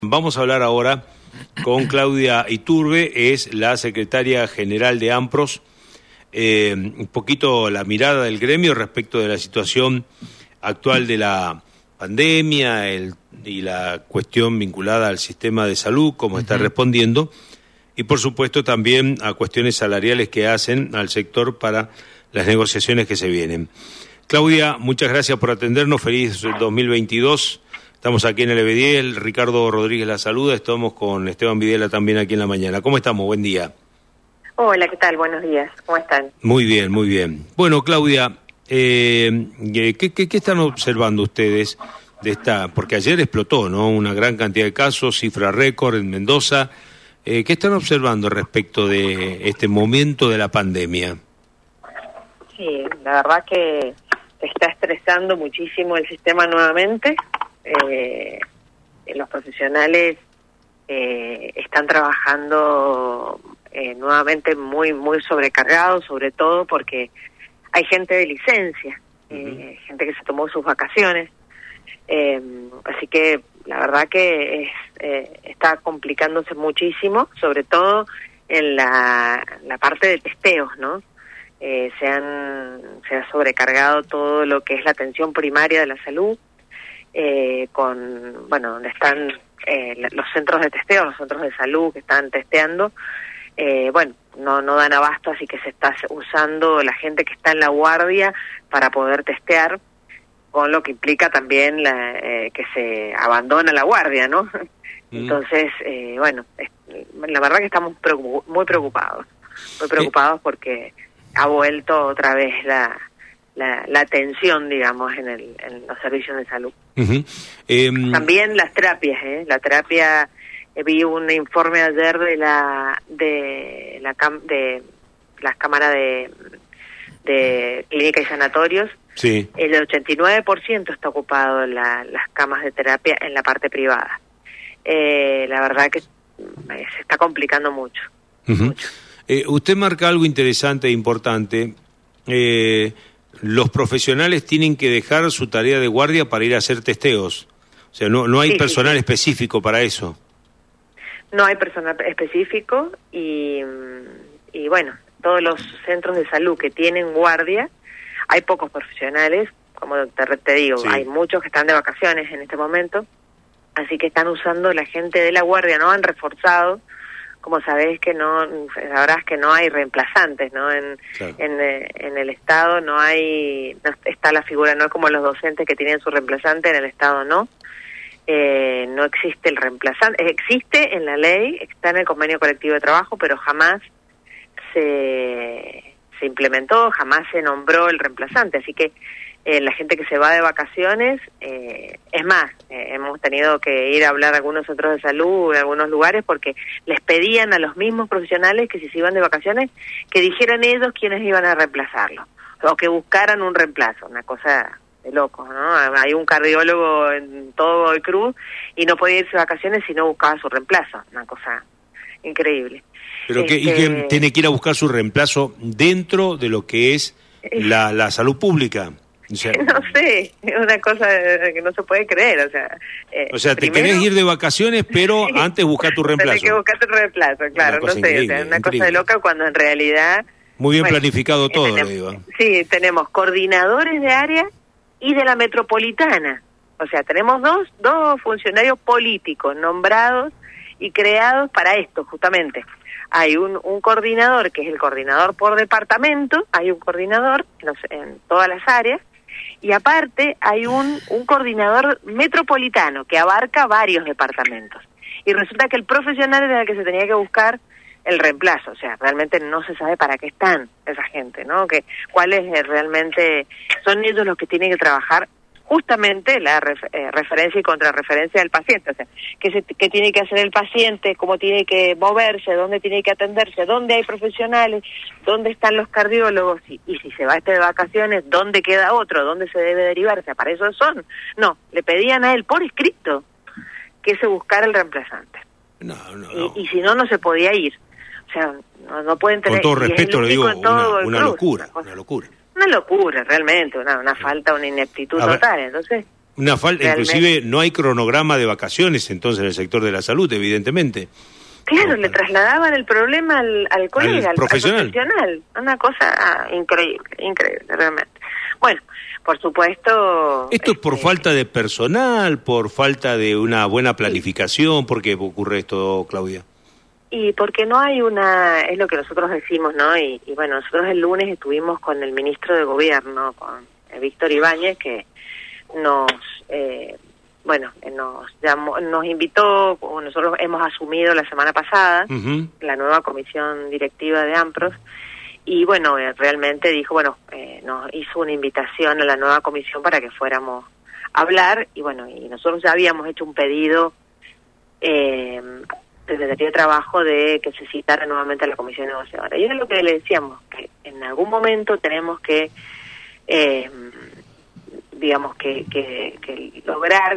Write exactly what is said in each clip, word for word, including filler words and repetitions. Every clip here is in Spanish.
Vamos a hablar ahora con Claudia Iturbe, es la secretaria general de AMPROS. Eh, un poquito la mirada del gremio respecto de la situación actual de la pandemia el, y la cuestión vinculada al sistema de salud, cómo está uh-huh. respondiendo, y por supuesto también a cuestiones salariales que hacen al sector para las negociaciones que se vienen. Claudia, muchas gracias por atendernos, feliz dos mil veintidós. Estamos aquí en el E B diez, Ricardo Rodríguez la saluda, estamos con Esteban Videla también aquí en la mañana. ¿Cómo estamos? Buen día. Hola, ¿qué tal? Buenos días, ¿cómo están? Muy bien, muy bien. Bueno, Claudia, eh, ¿qué, qué, ¿qué están observando ustedes de esta? Porque ayer explotó, ¿no? Una gran cantidad de casos, cifra récord en Mendoza. Eh, ¿Qué están observando respecto de este momento de la pandemia? Sí, la verdad que se está estresando muchísimo el sistema nuevamente. Eh, los profesionales eh, están trabajando eh, nuevamente muy muy sobrecargados, sobre todo porque hay gente de licencia, uh-huh. eh, gente que se tomó sus vacaciones, eh, así que la verdad que es, eh, está complicándose muchísimo, sobre todo en la, la parte de testeos, ¿no? Eh, se han se ha sobrecargado todo lo que es la atención primaria de la salud. Eh, con, bueno, donde están eh, los centros de testeo, los centros de salud que están testeando, eh, bueno, no no dan abasto, así que se está usando la gente que está en la guardia para poder testear, con lo que implica también la, eh, que se abandona la guardia, ¿no? Mm. Entonces, eh, bueno, es, la verdad que estamos preocup- muy preocupados, muy preocupados ¿Qué? porque ha vuelto otra vez la... La, la atención, digamos, en, el, en los servicios de salud. Uh-huh. Eh, También las terapias, ¿eh? La terapia, eh, vi un informe ayer de la de la cam, de las cámaras de, de clínica y sanatorios. Sí. El ochenta y nueve por ciento está ocupado en la, las camas de terapia en la parte privada. Eh, la verdad que se está complicando mucho. Uh-huh. mucho. Eh, usted marca algo interesante e importante. Eh, Los profesionales tienen que dejar su tarea de guardia para ir a hacer testeos. O sea, no, no hay sí, personal sí, sí. específico para eso. No hay personal específico y, y, bueno, todos los centros de salud que tienen guardia, hay pocos profesionales, como te, te digo, sí. hay muchos que están de vacaciones en este momento, así que están usando la gente de la guardia, no han reforzado. Como sabés que no, sabrás que no hay reemplazantes, ¿no? En, claro. en, en el Estado no hay, no está la figura, no es como los docentes que tienen su reemplazante, en el Estado no. Eh, no existe el reemplazante, existe en la ley, está en el convenio colectivo de trabajo, pero jamás se, se implementó, jamás se nombró el reemplazante, así que Eh, la gente que se va de vacaciones, eh, es más, eh, hemos tenido que ir a hablar a algunos centros de salud en algunos lugares porque les pedían a los mismos profesionales que si se iban de vacaciones que dijeran ellos quiénes iban a reemplazarlo o que buscaran un reemplazo, una cosa de locos, ¿no? Hay un cardiólogo en todo Godoy Cruz y no podía irse de vacaciones si no buscaba su reemplazo, una cosa increíble. Pero que, este... ¿y que tiene que ir a buscar su reemplazo dentro de lo que es la, la salud pública? O sea, no sé, es una cosa que no se puede creer, o sea... Eh, o sea, te primero, querés ir de vacaciones, pero sí, antes buscar tu reemplazo. Tenés que buscar tu reemplazo, claro, no sé, o sea, una cosa de loca cuando en realidad... Muy bien bueno, planificado todo, tenemos, lo digo. Sí, tenemos coordinadores de área y de la metropolitana, o sea, tenemos dos, dos funcionarios políticos nombrados y creados para esto, justamente. Hay un, un coordinador, que es el coordinador por departamento, hay un coordinador en, los, en todas las áreas, y aparte hay un, un coordinador metropolitano que abarca varios departamentos. Y resulta que el profesional era el que se tenía que buscar el reemplazo. O sea, realmente no se sabe para qué están esa gente, ¿no? Que cuál es realmente... Son ellos los que tienen que trabajar justamente la ref, eh, referencia y contrarreferencia del paciente. O sea, qué, se, qué tiene que hacer el paciente, cómo tiene que moverse, dónde tiene que atenderse, dónde hay profesionales, dónde están los cardiólogos, y, y si se va este de vacaciones, dónde queda otro, dónde se debe derivar. O sea, para eso son. No, le pedían a él por escrito que se buscara el reemplazante. No, no, no. Y, y si no, no se podía ir. O sea, no, no pueden tener... Con todo respeto le digo, una, una locura, una locura. Una locura, realmente, una, una falta, una ineptitud a total, ver, entonces... Una falta, inclusive no hay cronograma de vacaciones entonces en el sector de la salud, evidentemente. Claro, le trasladaban el problema al, al colega, al profesional. al profesional. Una cosa ah, increíble, increíble, realmente. Bueno, por supuesto... ¿Esto es por este, falta de personal, por falta de una buena planificación? ¿Por qué ocurre esto, Claudia? Y porque no hay una... es lo que nosotros decimos, ¿no? Y, y bueno, nosotros el lunes estuvimos con el ministro de Gobierno, con Víctor Ibáñez, que nos... Eh, bueno, nos llamó, nos invitó, como nosotros hemos asumido la semana pasada, uh-huh. la nueva comisión directiva de AMPROS, y bueno, eh, realmente dijo, bueno, eh, nos hizo una invitación a la nueva comisión para que fuéramos a hablar, y bueno, y nosotros ya habíamos hecho un pedido eh, desde el de trabajo de que se citara nuevamente a la comisión negociadora. Y era lo que le decíamos, que en algún momento tenemos que... Eh, digamos que, que, que lograr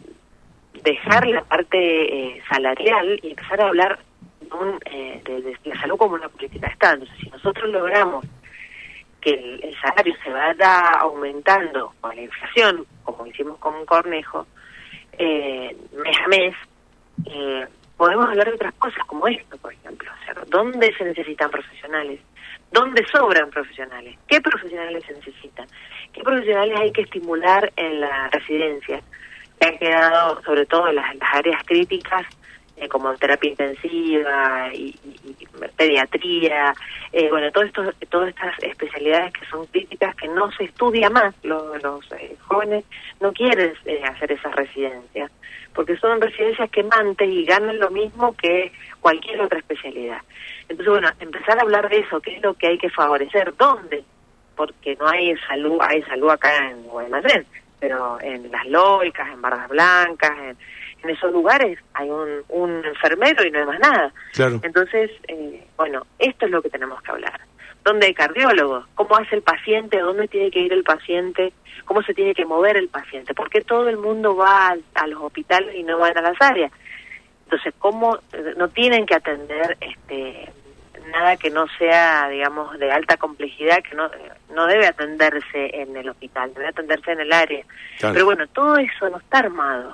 dejar la parte eh, salarial y empezar a hablar de, un, eh, de, de la salud como una política de Estado. Entonces, si nosotros logramos que el, el salario se vaya aumentando con la inflación, como hicimos con un Cornejo, eh, mes a mes, eh, podemos hablar de otras cosas como esto, por ejemplo. O sea, ¿dónde se necesitan profesionales? ¿Dónde sobran profesionales? ¿Qué profesionales se necesitan? ¿Qué profesionales hay que estimular en la residencia? Que han quedado, sobre todo en las, las áreas críticas, eh, como terapia intensiva y, y, y pediatría, eh, bueno, todo esto, todas estas especialidades que son críticas que no se estudia más. Los, los eh, jóvenes no quieren eh, hacer esas residencias, porque son residencias quemantes y ganan lo mismo que cualquier otra especialidad. Entonces, bueno, empezar a hablar de eso, qué es lo que hay que favorecer, ¿dónde? Porque no hay salud, hay salud acá en Guaymallén, pero en Las Loicas, en Barras Blancas, en, en esos lugares hay un, un enfermero y no hay más nada. Claro. Entonces, eh, bueno, esto es lo que tenemos que hablar. ¿Dónde hay cardiólogos? ¿Cómo hace el paciente? ¿Dónde tiene que ir el paciente? ¿Cómo se tiene que mover el paciente? ¿Por qué todo el mundo va a, a los hospitales y no van a las áreas? Entonces, ¿cómo no tienen que atender este nada que no sea, digamos, de alta complejidad, que no no debe atenderse en el hospital, debe atenderse en el área? Claro. Pero bueno, todo eso no está armado.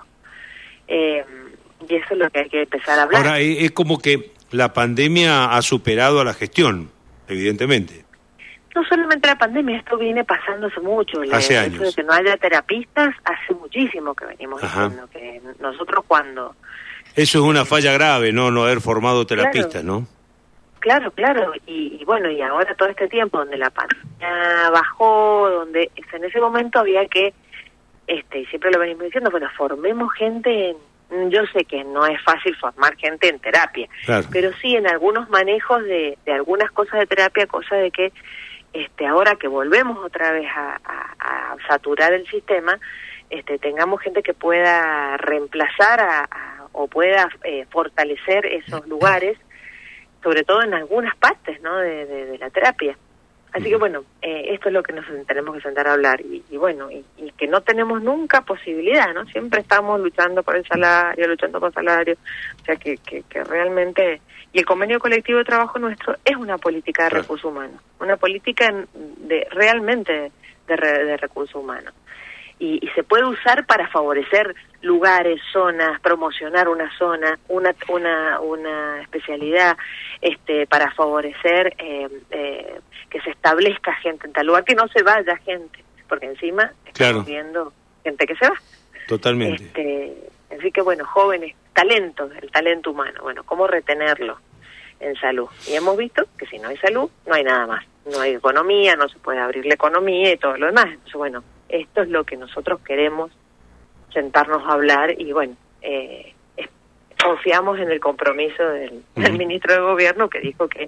Eh, y eso es lo que hay que empezar a hablar. Ahora, es como que la pandemia ha superado a la gestión, evidentemente. No solamente la pandemia, esto viene pasando hace mucho. Hace el años. hecho de que no haya terapistas, hace muchísimo que venimos Ajá. diciendo que nosotros cuando... Eso es una falla grave, ¿no? No haber formado terapistas, claro. ¿no? Claro, claro, y, y bueno, y ahora todo este tiempo donde la pandemia bajó, donde en ese momento había que, este y siempre lo venimos diciendo, bueno, formemos gente en, yo sé que no es fácil formar gente en terapia, claro. pero sí en algunos manejos de, de algunas cosas de terapia, cosa de que este ahora que volvemos otra vez a, a, a saturar el sistema, este tengamos gente que pueda reemplazar a, a, o pueda eh, fortalecer esos lugares, sobre todo en algunas partes, ¿no?, de, de, de la terapia. Así que bueno, eh, esto es lo que nos tenemos que sentar a hablar y, y bueno, y, y que no tenemos nunca posibilidad, ¿no? Siempre estamos luchando por el salario, luchando por salario, o sea que, que, que realmente... Y el convenio colectivo de trabajo nuestro es una política de claro. recursos humanos, una política de realmente de, de, de recursos humanos. Y, y se puede usar para favorecer lugares, zonas, promocionar una zona, una una una especialidad, este para favorecer eh, eh, que se establezca gente en tal lugar, que no se vaya gente, porque encima estamos claro. viendo gente que se va. Totalmente. Este, así que bueno, jóvenes, talentos, el talento humano, bueno, ¿cómo retenerlo en salud? Y hemos visto que si no hay salud, no hay nada más. No hay economía, no se puede abrir la economía y todo lo demás. Entonces, bueno, esto es lo que nosotros queremos, sentarnos a hablar y bueno, eh, es, confiamos en el compromiso del, uh-huh. del ministro de Gobierno que dijo que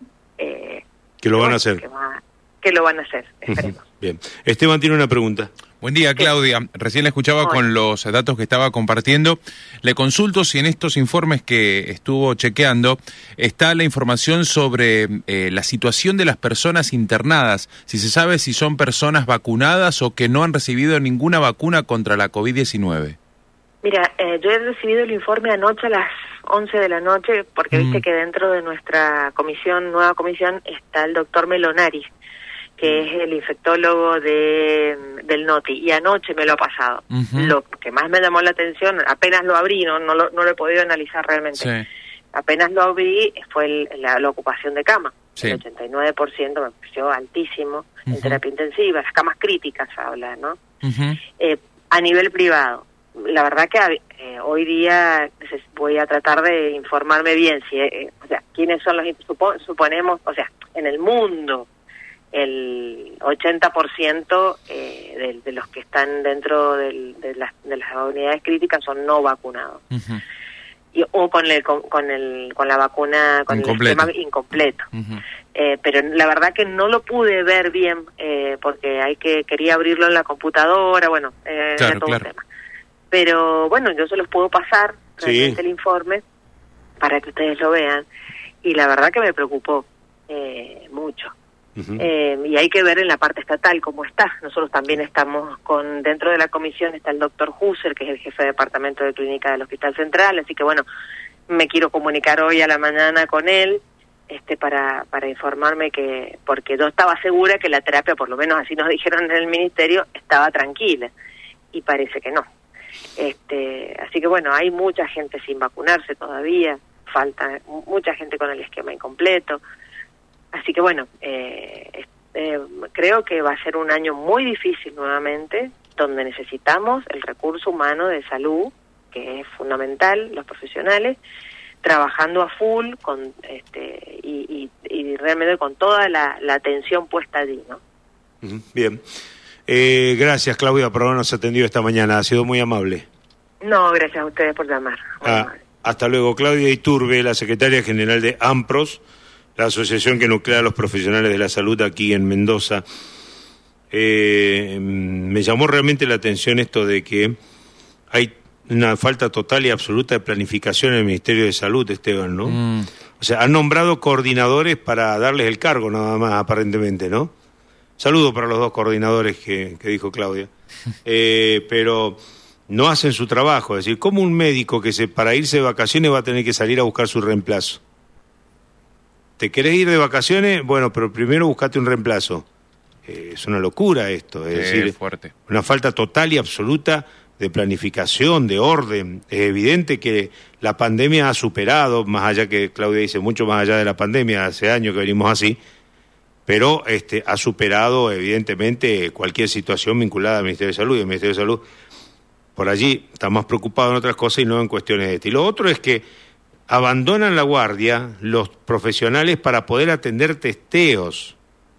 eh, que lo que, van bueno, a hacer que, va, que lo van a hacer, esperemos. Uh-huh. Bien, Esteban tiene una pregunta. Buen día, Claudia. Recién la escuchaba Hola. Con los datos que estaba compartiendo. Le consulto si en estos informes que estuvo chequeando está la información sobre eh, la situación de las personas internadas, si se sabe si son personas vacunadas o que no han recibido ninguna vacuna contra la COVID diecinueve. Mira, eh, yo he recibido el informe anoche a las once de la noche, porque mm. viste que dentro de nuestra comisión, nueva comisión, está el doctor Melonari, que es el infectólogo de, del Noti, y anoche me lo ha pasado. Uh-huh. Lo que más me llamó la atención, apenas lo abrí, no no lo, no lo he podido analizar realmente, sí. apenas lo abrí, fue el, la, la ocupación de cama. Sí. El ochenta y nueve por ciento me pareció altísimo, uh-huh. en terapia intensiva, las camas críticas habla, ¿no? Uh-huh. Eh, a nivel privado, la verdad que eh, hoy día voy a tratar de informarme bien, si eh, o sea, quiénes son los, supo, suponemos, o sea, en el mundo, el ochenta por ciento eh, de, de los que están dentro del, de, las, de las unidades críticas son no vacunados. Uh-huh. Y, o con el con, con el con la vacuna con incompleto. El esquema incompleto. Uh-huh. Eh, pero la verdad que no lo pude ver bien eh, porque hay que quería abrirlo en la computadora, bueno, eh, claro, era todo claro. un tema. Pero bueno, yo se los puedo pasar realmente sí. el informe para que ustedes lo vean, y la verdad que me preocupó eh, mucho. Uh-huh. Eh, y hay que ver en la parte estatal cómo está. Nosotros también estamos con, dentro de la comisión está el doctor Husser, que es el jefe de departamento de clínica del Hospital Central, así que bueno, me quiero comunicar hoy a la mañana con él, este para para informarme que, porque yo estaba segura que la terapia, por lo menos así nos dijeron en el ministerio, estaba tranquila, y parece que no. Este, así que bueno, hay mucha gente sin vacunarse todavía, falta mucha gente con el esquema incompleto. Así que bueno, eh, eh, creo que va a ser un año muy difícil nuevamente, donde necesitamos el recurso humano de salud, que es fundamental, los profesionales, trabajando a full con este y, y, y realmente con toda la, la atención puesta allí, ¿no? Bien. Eh, gracias, Claudia, por habernos atendido esta mañana. Ha sido muy amable. No, gracias a ustedes por llamar. Ah, hasta luego. Claudia Iturbe, la secretaria general de AMPROS, la asociación que nuclea a los profesionales de la salud aquí en Mendoza. Eh, me llamó realmente la atención esto de que hay una falta total y absoluta de planificación en el Ministerio de Salud, Esteban, ¿no? Mm. O sea, han nombrado coordinadores para darles el cargo nada más, aparentemente, ¿no? Saludo para los dos coordinadores que, que dijo Claudia. Eh, pero no hacen su trabajo. Es decir, ¿cómo un médico que se para irse de vacaciones va a tener que salir a buscar su reemplazo? ¿Te querés ir de vacaciones? Bueno, pero primero buscate un reemplazo. Eh, es una locura esto. Es sí, decir, fuerte. Una falta total y absoluta de planificación, de orden. Es evidente que la pandemia ha superado, más allá que Claudia dice, mucho más allá de la pandemia, hace años que venimos así, pero este ha superado evidentemente cualquier situación vinculada al Ministerio de Salud. Y el Ministerio de Salud por allí está más preocupado en otras cosas y no en cuestiones de este. Y lo otro es que abandonan la guardia los profesionales para poder atender testeos,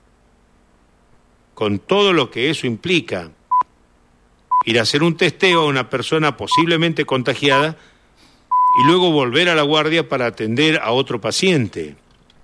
con todo lo que eso implica. Ir a hacer un testeo a una persona posiblemente contagiada y luego volver a la guardia para atender a otro paciente.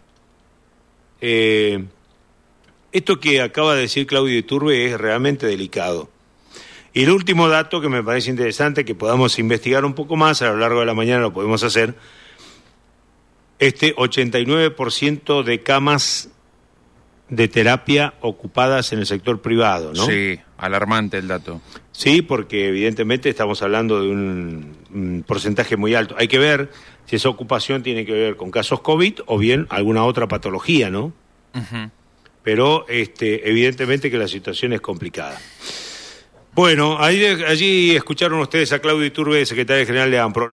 Eh, esto que acaba de decir Claudio Iturbe es realmente delicado. Y el último dato que me parece interesante, que podamos investigar un poco más, a lo largo de la mañana lo podemos hacer, este ochenta y nueve por ciento de camas de terapia ocupadas en el sector privado, ¿no? Sí, alarmante el dato. Sí, porque evidentemente estamos hablando de un, un porcentaje muy alto. Hay que ver si esa ocupación tiene que ver con casos COVID o bien alguna otra patología, ¿no? Uh-huh. Pero este, evidentemente que la situación es complicada. Bueno, ahí, allí escucharon ustedes a Claudio Iturbe, secretario general de AMPRO.